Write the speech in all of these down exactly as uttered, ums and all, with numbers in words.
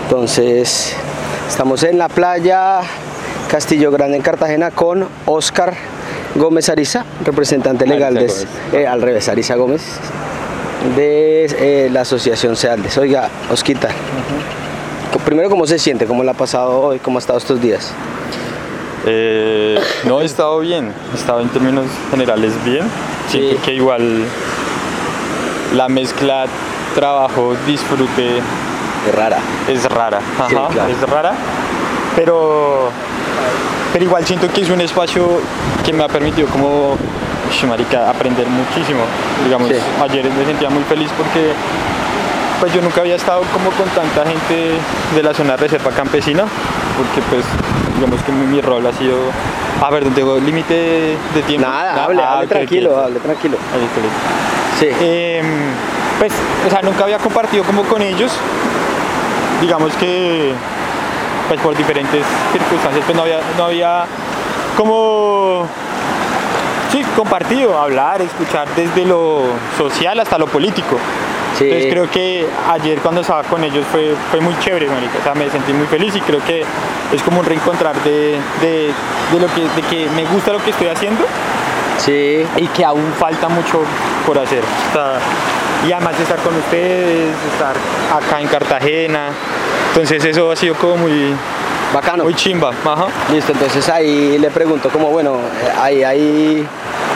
Entonces, estamos en la playa Castillo Grande en Cartagena con Oscar Gómez Ariza, representante legal de, eh, al revés, Ariza Gómez, de eh, la asociación Cealdes. Oiga, Osquita, uh-huh. primero, ¿cómo se siente? ¿Cómo le ha pasado hoy? ¿Cómo ha estado estos días? Eh, no, he estado bien, he estado en términos generales bien. Siento sí. que igual la mezcla trabajo-disfrute es rara. Es rara, Ajá, sí, claro. es rara, pero, pero igual siento que es un espacio que me ha permitido como, marica, aprender muchísimo. Digamos, sí. ayer me sentía muy feliz porque pues yo nunca había estado como con tanta gente de la zona de reserva campesina, porque pues digamos que mi, mi rol ha sido, a ver, no tengo límite de tiempo. Nada, Nada hable, ah, hable tranquilo, que, hable tranquilo. Sí. Eh, pues, o sea, nunca había compartido como con ellos, digamos que pues por diferentes circunstancias pues no había, no había como, sí, compartido, hablar, escuchar desde lo social hasta lo político. Sí. Entonces creo que ayer cuando estaba con ellos fue, fue muy chévere, marica. O sea, me sentí muy feliz y creo que es como un reencontrar de, de, de, lo que, de que me gusta lo que estoy haciendo. Sí. Y que aún falta mucho por hacer. O sea, y además de estar con ustedes, estar acá en Cartagena. Entonces eso ha sido como muy bacano. Muy chimba. Ajá. Listo, entonces ahí le pregunto como, bueno, ahí ahí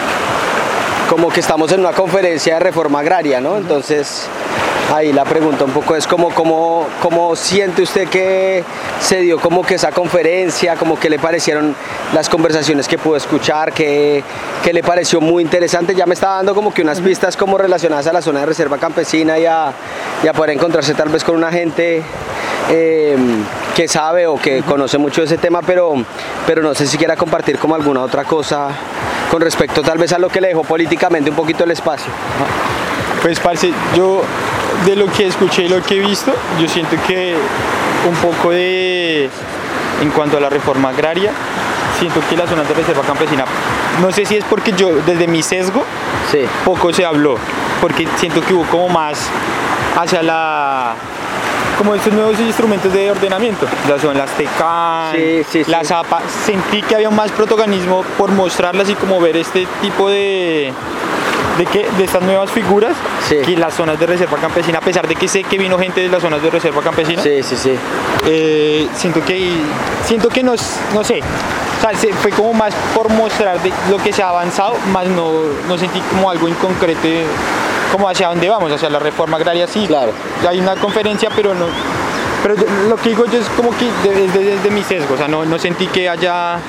como que estamos en una conferencia de reforma agraria, ¿no? Entonces ahí la pregunta un poco es como cómo, cómo siente usted que se dio como que esa conferencia, como que le parecieron las conversaciones que pudo escuchar, que, que le pareció muy interesante. Ya me estaba dando como que unas pistas como relacionadas a la zona de reserva campesina y a, y a poder encontrarse tal vez con una gente eh, que sabe o que conoce mucho de ese tema, pero, pero no sé si quiera compartir como alguna otra cosa con respecto tal vez a lo que le dejó políticamente un poquito el espacio. Pues parce, yo de lo que escuché y lo que he visto, yo siento que un poco de, en cuanto a la reforma agraria, siento que las zonas de reserva campesina, no sé si es porque yo, desde mi sesgo, sí. poco se habló, porque siento que hubo como más hacia la, como estos nuevos instrumentos de ordenamiento, ya son las TECAN, sí, sí, sí. las A P A, sentí que había más protagonismo por mostrarlas y como ver este tipo de... De, que, de estas nuevas figuras sí. que las zonas de reserva campesina, a pesar de que sé que vino gente de las zonas de reserva campesina, sí, sí, sí. Eh, siento que siento que nos, no sé, o sea, se, fue como más por mostrar de lo que se ha avanzado, más no, no sentí como algo en concreto, como hacia dónde vamos, hacia la reforma agraria, sí, claro. Hay una conferencia, pero no, pero lo que digo yo es como que desde, desde mi sesgo, o sea, no, no sentí que haya,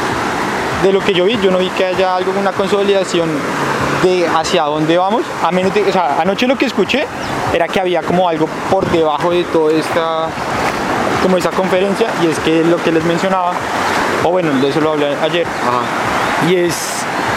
de lo que yo vi, yo no vi que haya algo, una consolidación de hacia dónde vamos, a menos de, o sea, anoche lo que escuché era que había como algo por debajo de toda esta, como esa conferencia, y es que lo que les mencionaba, o bueno, de eso lo hablé ayer, Ajá. y es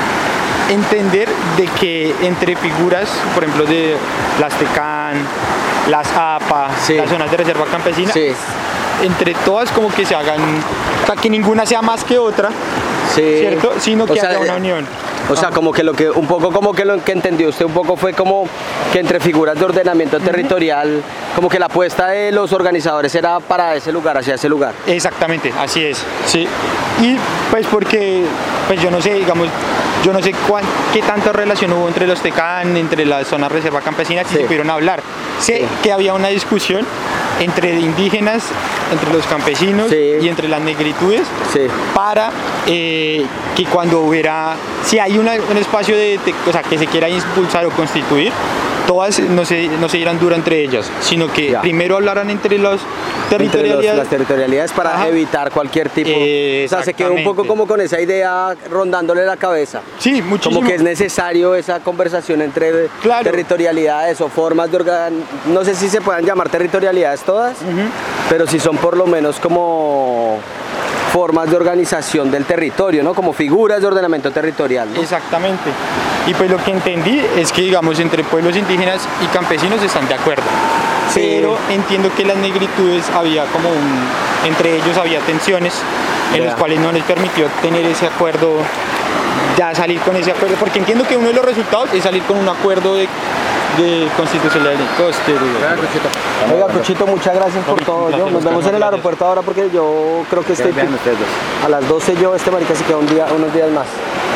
entender de que entre figuras, por ejemplo, de las TECAN, las A P A, sí. las zonas de reserva campesina, sí. entre todas como que se hagan, o sea, que ninguna sea más que otra, sí. ¿cierto? Sino que o sea, haya una unión. O sea, como que lo que un poco como que lo que entendió usted un poco fue como que entre figuras de ordenamiento territorial, uh-huh. como que la apuesta de los organizadores era para ese lugar, hacia ese lugar. Exactamente, así es, sí. Y pues porque, pues yo no sé, digamos, yo no sé cuán, qué tanta relación hubo entre los TECAN, entre las zonas reserva campesina, que sí. se pudieron hablar. Sé sí. que había una discusión entre indígenas, entre los campesinos sí. y entre las negritudes sí. para eh, que cuando hubiera, si hay una, un espacio de, de, o sea, que se quiera impulsar o constituir, todas no se, no se dieran dura entre ellas, sino que ya. primero hablaran entre los territorialidades. Entre los, las territorialidades para Ajá. evitar cualquier tipo. Eh, o sea, se quedó un poco como con esa idea rondándole la cabeza. Sí, muchísimo. Como que es necesario esa conversación entre claro. territorialidades o formas de organ... No sé si se puedan llamar territorialidades todas, uh-huh. pero sí son por lo menos como formas de organización del territorio, ¿no? Como figuras de ordenamiento territorial, ¿no? Exactamente. Y pues lo que entendí es que, digamos, entre pueblos indígenas y campesinos están de acuerdo. Sí. Pero entiendo que las negritudes había como un... Entre ellos había tensiones en las cuales no les permitió tener ese acuerdo, ya salir con ese acuerdo, porque entiendo que uno de los resultados es salir con un acuerdo de de constitucional de coste. De... Oiga, Cuchito, muchas gracias por todo. Yo, nos vemos en el aeropuerto ahora porque yo creo que estoy a las doce yo, este marica se queda un día, unos días más.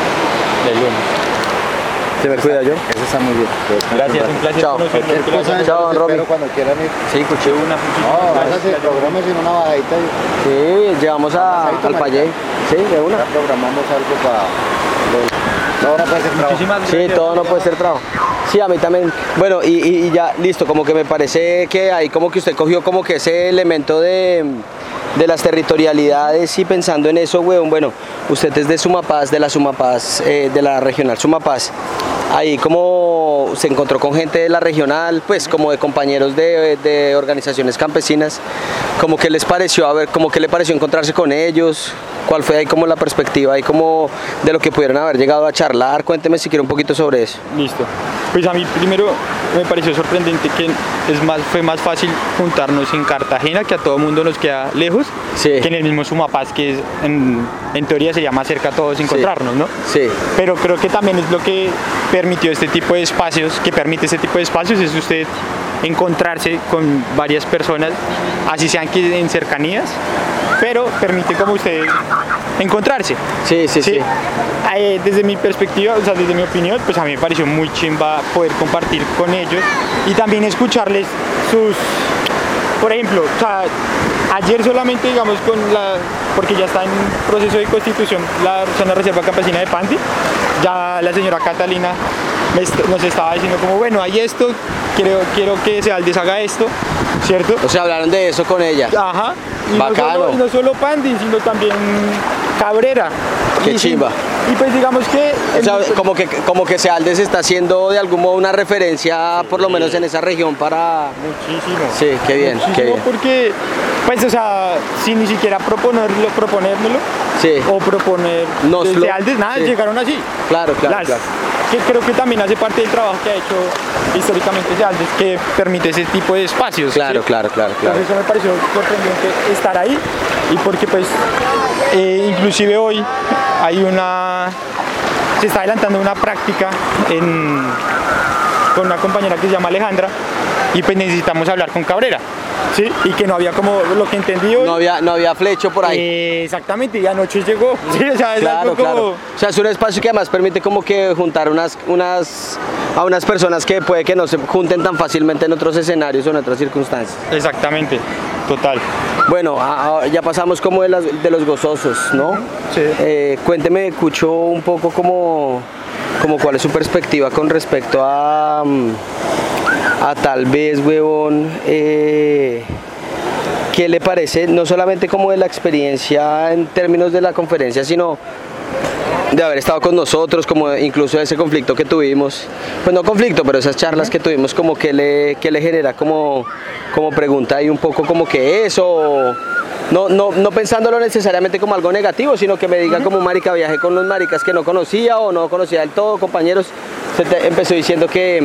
De lunes. Se me cuida yo. Eso está muy bien. Gracias, un placer. Chao. Conocerlo. Chao, Romy. Cuando quieran ir. Sí, Cuchito. Una No, váyase, programes en una bajadita y Sí, llevamos a, al Payé. Sí, de una. ya programamos algo para... No, no puede ser trabajo. Muchísimas Sí, gracias. todo no puede ser trabajo. Sí, a mí también. Bueno, y, y, y ya, listo, como que me parece que ahí como que usted cogió como que ese elemento de, de las territorialidades y pensando en eso, weón, bueno, usted es de Sumapaz, de la Sumapaz, eh, de la regional Sumapaz. Ahí como se encontró con gente de la regional, pues como de compañeros de, de organizaciones campesinas, como que les pareció, a ver, como que le pareció encontrarse con ellos, cuál fue ahí como la perspectiva ahí como de lo que pudieron haber llegado a charlar, cuénteme si quiere un poquito sobre eso. Listo. Pues a mí primero me pareció sorprendente que es más, fue más fácil juntarnos en Cartagena, que a todo mundo nos queda lejos, Sí. que en el mismo Sumapaz, que es, en, en teoría sería más cerca a todos encontrarnos, ¿no? Sí. Pero creo que también es lo que permitió este tipo de espacios, que permite este tipo de espacios, es usted encontrarse con varias personas, así sean que en cercanías, pero permite como usted encontrarse. Sí, sí, sí. Eh, desde mi perspectiva, o sea, desde mi opinión, pues a mí me pareció muy chimba poder compartir con ellos y también escucharles sus, por ejemplo, o sea, ayer solamente, digamos, con la, porque ya está en proceso de constitución la zona reserva campesina de Panti, ya la señora Catalina nos estaba diciendo como, bueno, hay esto, quiero, quiero que Sealdes haga esto, ¿cierto? O sea, hablaron de eso con ella. Ajá. Y Bacano. No solo, y no solo Panti, sino también Cabrera. Qué y, chimba. Y pues digamos que... O sea, como que, como que Sealdes está haciendo de algún modo una referencia, por lo menos en esa región, para... Muchísimo. Sí, qué bien, Muchísimo, qué bien. Porque, pues, o sea, sin ni siquiera proponerlo, proponérmelo, Sí. o proponer Nos desde lo- Aldes, nada, sí. llegaron así. Claro, claro, Las- claro. Que creo que también hace parte del trabajo que ha hecho históricamente Sealdes, que permite ese tipo de espacios. Claro, ¿sí? claro, claro, claro. Entonces eso me pareció sorprendente estar ahí y porque pues eh, inclusive hoy hay una, se está adelantando una práctica en, con una compañera que se llama Alejandra y pues necesitamos hablar con Cabrera, ¿sí? Y que no había como lo que entendí hoy. No había, no había flecho por ahí. Eh, exactamente, y anoche llegó. Sí, o sea, es Claro, algo como... claro. O sea, es un espacio que además permite como que juntar unas, unas, a unas personas que puede que no se junten tan fácilmente en otros escenarios o en otras circunstancias. Exactamente, total. Bueno, a- a- ya pasamos como de, las, de los gozosos, ¿no? Sí. Eh, cuénteme, Cucho, un poco como, como cuál es su perspectiva con respecto a, mm, a tal vez, huevón, eh, ¿qué le parece? No solamente como de la experiencia en términos de la conferencia, sino de haber estado con nosotros, como incluso ese conflicto que tuvimos, pues no conflicto, pero esas charlas que tuvimos, como que le, que le genera como, como pregunta y un poco como que eso, no, no, no pensándolo necesariamente como algo negativo, sino que me diga como un marica viaje con los maricas que no conocía o no conocía del todo, compañeros, se te empezó diciendo que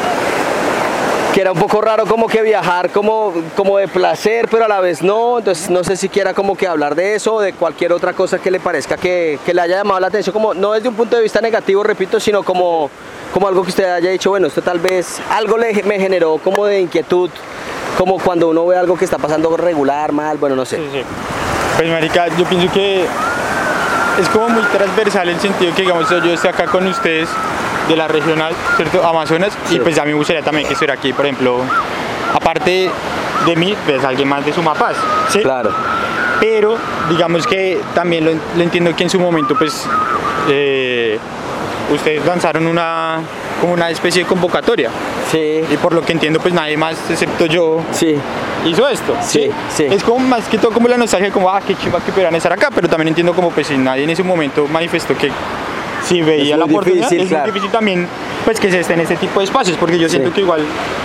que era un poco raro como que viajar como, como de placer, pero a la vez no, entonces no sé si quiera como que hablar de eso o de cualquier otra cosa que le parezca que, que le haya llamado la atención, como no desde un punto de vista negativo, repito, sino como, como algo que usted haya dicho, bueno, esto tal vez algo le, me generó como de inquietud, como cuando uno ve algo que está pasando regular, mal, bueno, no sé. Sí, sí. Pues marica, yo pienso que es como muy transversal el sentido que digamos yo estoy acá con ustedes de la regional, ¿cierto? Amazonas, Sí. y pues a mí me gustaría también que estuviera aquí, por ejemplo, aparte de mí, pues alguien más de Sumapaz, ¿sí? Claro, Pero digamos que también lo, lo entiendo que en su momento pues eh, ustedes lanzaron una como una especie de convocatoria sí, y por lo que entiendo pues nadie más excepto yo sí, hizo esto. Sí, sí. Es como más que todo como la nostalgia, como ah, qué chimba que pudieran estar acá, pero también entiendo como pues si nadie en ese momento manifestó que si veía Es la muy oportunidad, difícil, es claro. muy difícil también pues que se esté en este tipo de espacios, porque yo siento Sí. que igual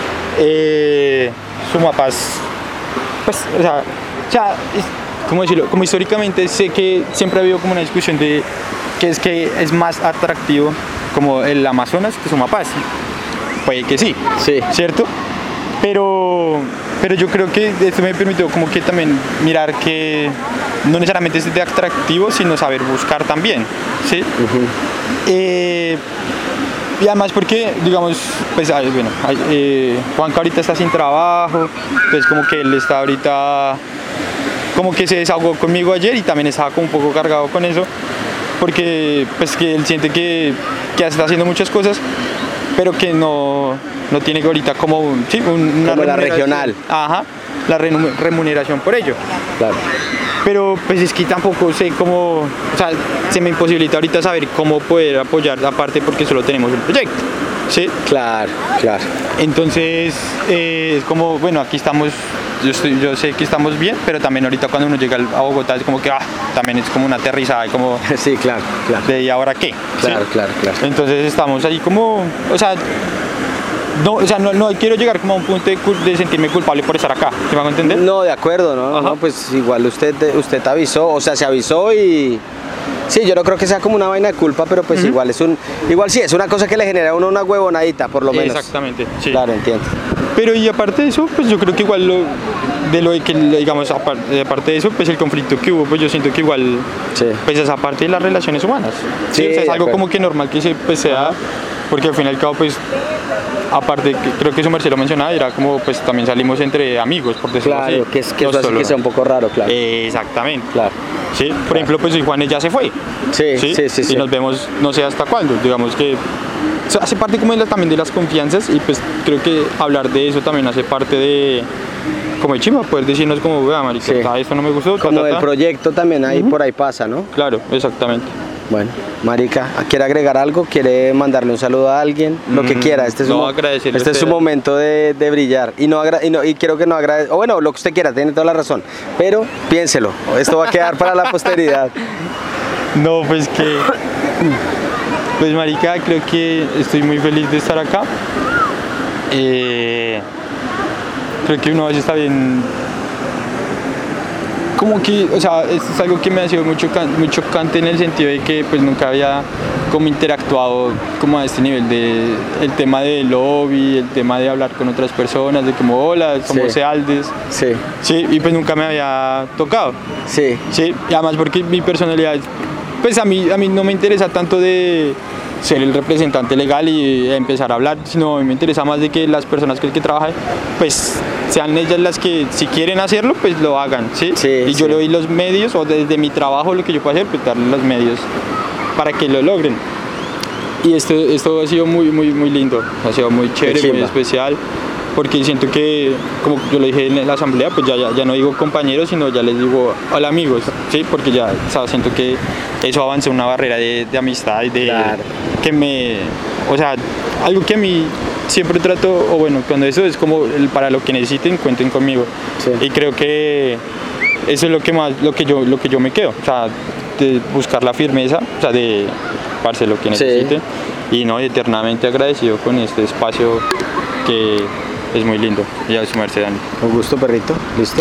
eh, Sumapaz, pues, o sea, o sea, es- ¿cómo decirlo? Como históricamente sé que siempre ha habido como una discusión de que es que es más atractivo como el Amazonas que Sumapaz. Puede que sí, sí, ¿cierto? Pero, pero yo creo que esto me permitió como que también mirar que no necesariamente es de atractivo, sino saber buscar también, ¿sí? Eh, y además porque, digamos, pues, ay, bueno, ay, eh, Juanca ahorita está sin trabajo, entonces como que él está ahorita, como que se desahogó conmigo ayer y también estaba como un poco cargado con eso, porque pues que él siente que, que está haciendo muchas cosas, pero que no, no tiene ahorita como, sí, una como la regional. Ajá, la remuneración por ello. Claro. Pero pues es que tampoco sé cómo, o sea, se me imposibilita ahorita saber cómo poder apoyar aparte porque solo tenemos un proyecto, ¿sí? Claro, claro. Entonces eh, es como, bueno, aquí estamos, yo, estoy, yo sé que estamos bien, pero también ahorita cuando uno llega a Bogotá es como que, ah, también es como una aterrizada, como... Sí, claro, claro. ¿De y ahora qué? Claro, ¿sí? claro, claro. Entonces estamos ahí como, o sea... No, o sea, no, no quiero llegar como a un punto de, de sentirme culpable por estar acá, ¿me van a entender? No, de acuerdo, ¿no? no pues igual usted, usted avisó, o sea, se avisó y... Sí, yo no creo que sea como una vaina de culpa, pero pues uh-huh. igual es un... Igual sí, es una cosa que le genera a uno una huevonadita, por lo menos. Exactamente, sí. Claro, entiendo. Pero y aparte de eso, pues yo creo que igual lo, de lo que, digamos, aparte, aparte de eso, pues el conflicto que hubo, pues yo siento que igual, sí. pues esa parte de las relaciones humanas. Sí, sí o sea, es algo como que normal que se, pues, sea, porque al fin y al cabo, pues, aparte, creo que eso Marcelo mencionaba, era como, pues también salimos entre amigos, por decirlo claro, así. Claro, que, es, que no eso hace que sea un poco raro, claro. Eh, exactamente. Claro. Sí, por claro. ejemplo, pues Juanes ya se fue. Sí, sí, sí. sí y sí. nos vemos no sé hasta cuándo, digamos que o sea, hace parte como de la, también de las confianzas y pues creo que hablar de eso también hace parte de como de chimba, poder decirnos como, vea marica, sí. esto no me gustó. Como ta, ta, del ta. proyecto también ahí uh-huh. por ahí pasa, ¿no? Claro, exactamente. Bueno, marica, ¿quiere agregar algo? ¿Quiere mandarle un saludo a alguien? Lo que quiera, este es, no, un, este es su momento de, de brillar. Y, no agra y, no, y quiero que no agradezca, o bueno, lo que usted quiera, tiene toda la razón. Pero piénselo, esto va a quedar para la posteridad. No, pues que... Pues marica, creo que estoy muy feliz de estar acá. Eh, creo que uno a veces está bien... Como que, o sea, esto es algo que me ha sido muy chocante, muy chocante en el sentido de que pues nunca había como interactuado como a este nivel de el tema del lobby, el tema de hablar con otras personas, de como hola, como sí. Sealdes. Sí. Sí, y pues nunca me había tocado. Sí. Sí, y además porque mi personalidad, pues a mí, a mí no me interesa tanto de ser el representante legal y empezar a hablar, sino me interesa más de que las personas con las que trabajan, pues sean ellas las que si quieren hacerlo, pues lo hagan, ¿sí? Sí, y sí. yo le doy los medios, o desde mi trabajo lo que yo puedo hacer, pues darle los medios para que lo logren. Y esto, esto ha sido muy, muy, muy lindo, ha sido muy chévere, muy especial, porque siento que, como yo le dije en la asamblea, pues ya, ya, ya no digo compañeros, sino ya les digo hola amigos, ¿sí? Porque ya, o sea, siento que eso avanza una barrera de, de amistad y de claro. que me, o sea, algo que a mí siempre trato, o bueno, cuando eso es como el, para lo que necesiten, cuenten conmigo. Sí. Y creo que eso es lo que más, lo que yo, lo que yo me quedo, o sea, de buscar la firmeza, o sea, de parce lo que necesiten. Sí. Y no, eternamente agradecido con este espacio que es muy lindo. Ya es su merced, Dani. Un gusto, perrito. ¿Listo?